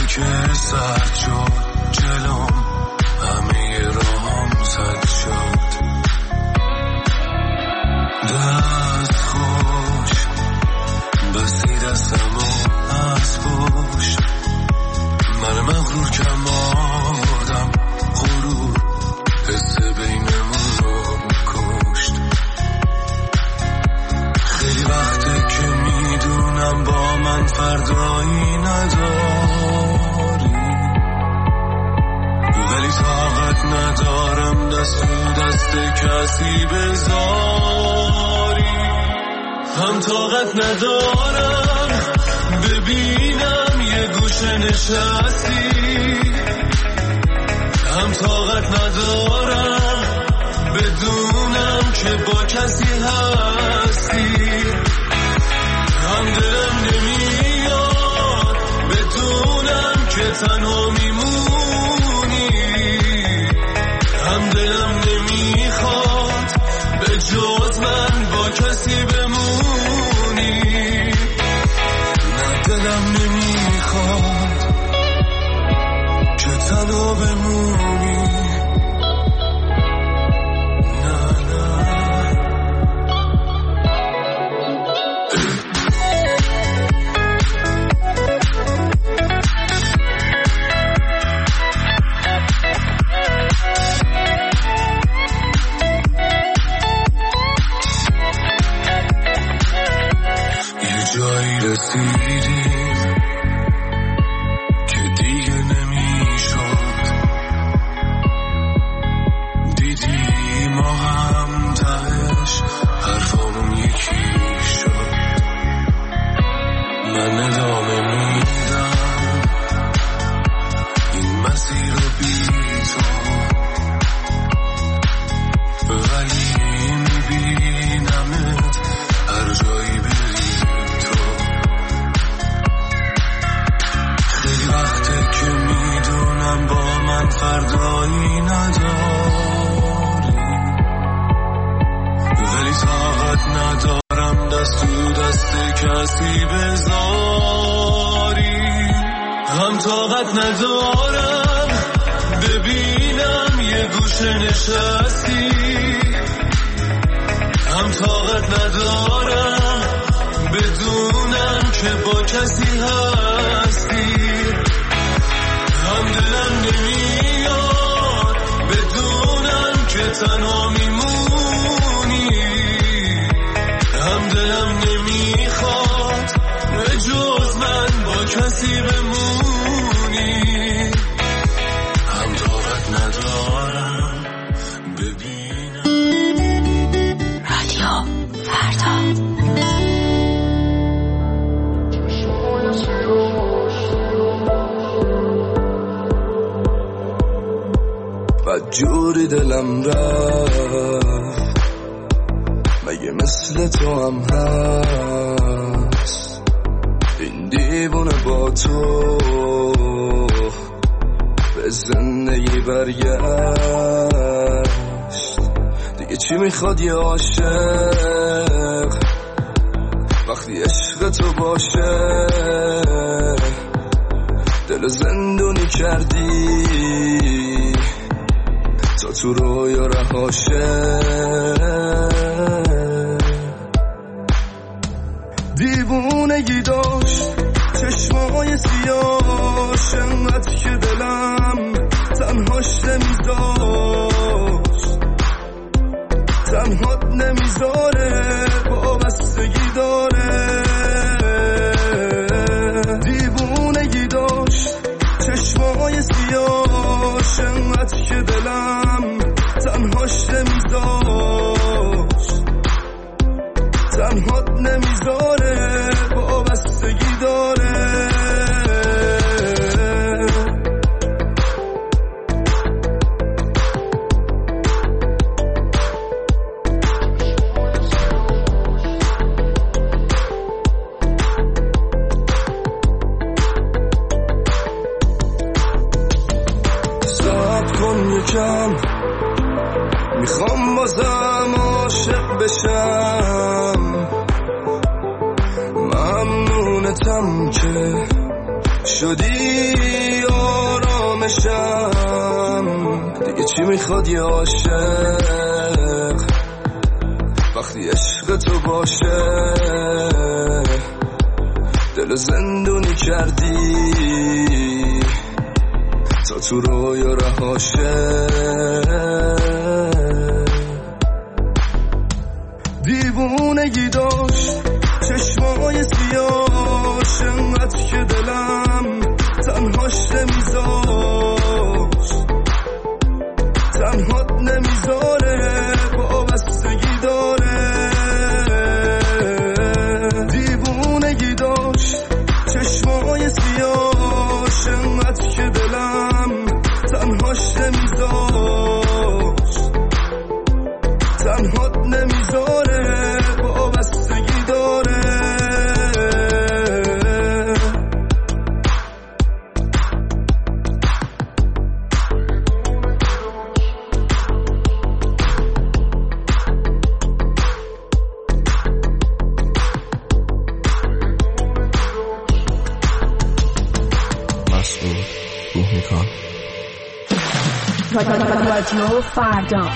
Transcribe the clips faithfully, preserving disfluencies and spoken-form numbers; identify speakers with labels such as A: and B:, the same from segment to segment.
A: که سرد شد جلوم، همه راهم زد شد. دست خوش بسی دستمو از پشت، من مغرور کم آوردم غرور، حس بینمون رو کشت. خیلی وقته که میدونم با من فردایی نداری، ولی طاقت ندارم دست تو دست کسی بذاری. هم طاقت ندارم ببینم یه گوشه نشستی، هم طاقت ندارم بدونم که با کسی هستی، هم دلم نمیاد بدونم که تنها میمونی، هم دلم نمیخواد به جز من با کسی بمونی. نه دلم نمیخواد که تنها بمونی. رسیدیم که دیگه نمیشد، دیدی ما هم تهش حرفامون یکی شد. من ادامه میدم این مسیر رو بی تو، ولی میبینمت هر جایی بری. وقتی که میدونم با من فردایی نداری، ولی طاقت ندارم دست تو دست کسی بذاری. هم طاقت ندارم ببینم یه گوشه نشستی، هم طاقت ندارم بدونم که با کسی هستی، هم دلم نمیاد بدونم که تنها میمونی، هم دلم نمیخواد به جز من با کسی بمونی. هم طاقت ندارم ببینم.
B: رادیو فردا.
A: جوری دلم رفت مگه مثل تو هم هست، این دیوونه با تو به زندگی برگشت. دیگه چی میخواد یه عاشق وقتی عشق تو باشه، دل زندونی کردی تا تو رویا رهاشه. دیوونگی داشت چشمای سیاش، انقدر که دلم تنهاش نمیذاشت، تنهات نمیذاره وابستگی داره. دیوونگی داشت چشمای سیاش، انقدر که دلم تنهاش نمیذاشت، تنهات نمیذاره وابستگی داره. یکم میخوام بازم عاشق بشم، ممنونتم که شدی
B: نشم دیگه چی میخواد یه عاشق وقتی عشق تو باشه دل زندونی کردی تا تو رویا رهاشه دیوونگی داشت چشمای سیاش انقدر که دلم تنهاش نمیذاشت تنهات نمیذاره وابستگی داره دیوونگی داشت چشمای سیاش انقدر که دلم تنهاش نمیذاشت تنهات نمیذاره وابستگی داره
C: رادیو فردا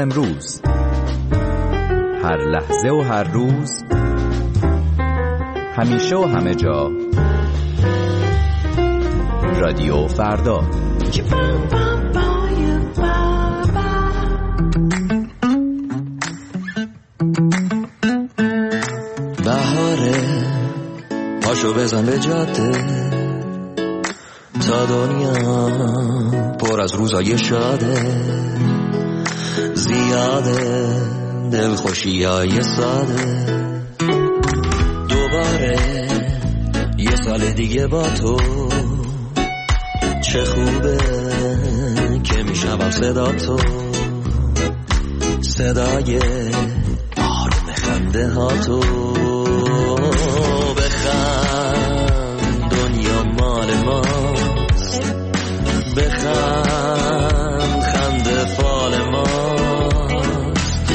D: امروز، هر لحظه و هر روز، همیشه و همه جا. رادیو فردا.
E: بهاره پاشو بزن به جاده، تا دنیا پر از روزای شاده، زیاده دل خوشی های ساده. دوباره یه سال دیگه با تو، چه خوبه که میشنوم صدا تو، صدای آروم خنده ها تو. بخند دنیا مال ماست، بخند خنده فال ماست،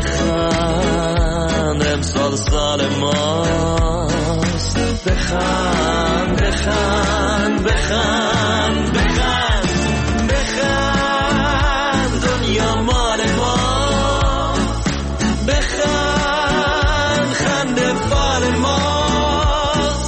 E: بخند امسال سال ماست. بخند بخند بخند بخند بخند دنیا مال ماست، بخند خنده فال ماست،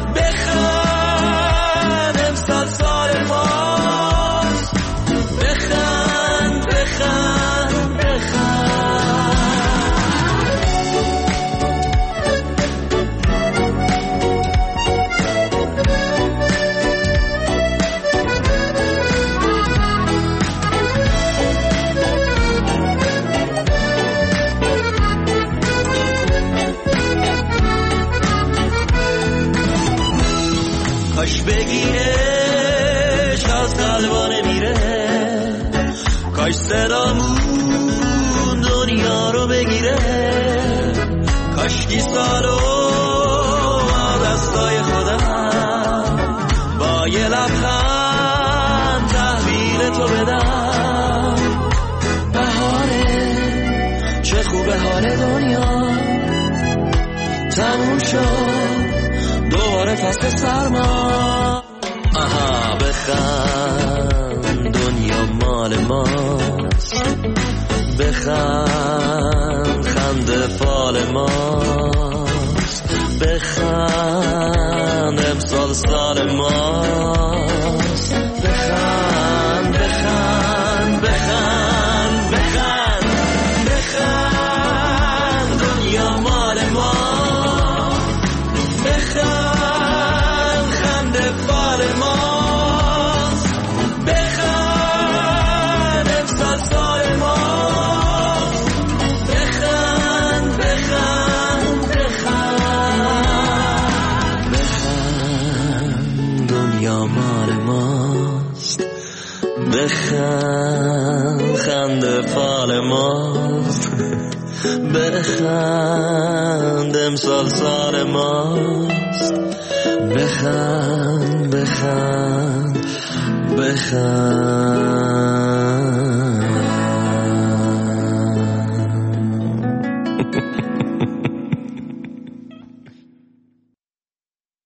E: بخند امسال سال ماست. بخند بخند بخند. کاش بگیرش از قلبانه میره، کاش صدامون دنیا رو بگیره، کاش کی سالو دستای خودم با یه لبخند تحویل تو بدم. بهاره چه خوبه حال دنیا، تموم شد دوباره فصل سرما. آها بخند دنیا مال ماست، بخند خنده فال ماست، بخند امسال سال ماست. بخند بخند بخند بخند بخند دنیا مال ماست، بخند خنده فال ماست، بخند امسال سال ماست. بخند بخند بخند بخند دنیا مال ماست، بخند خنده فال ماست، بخند امسال سال ماست. بخند بخند بخند.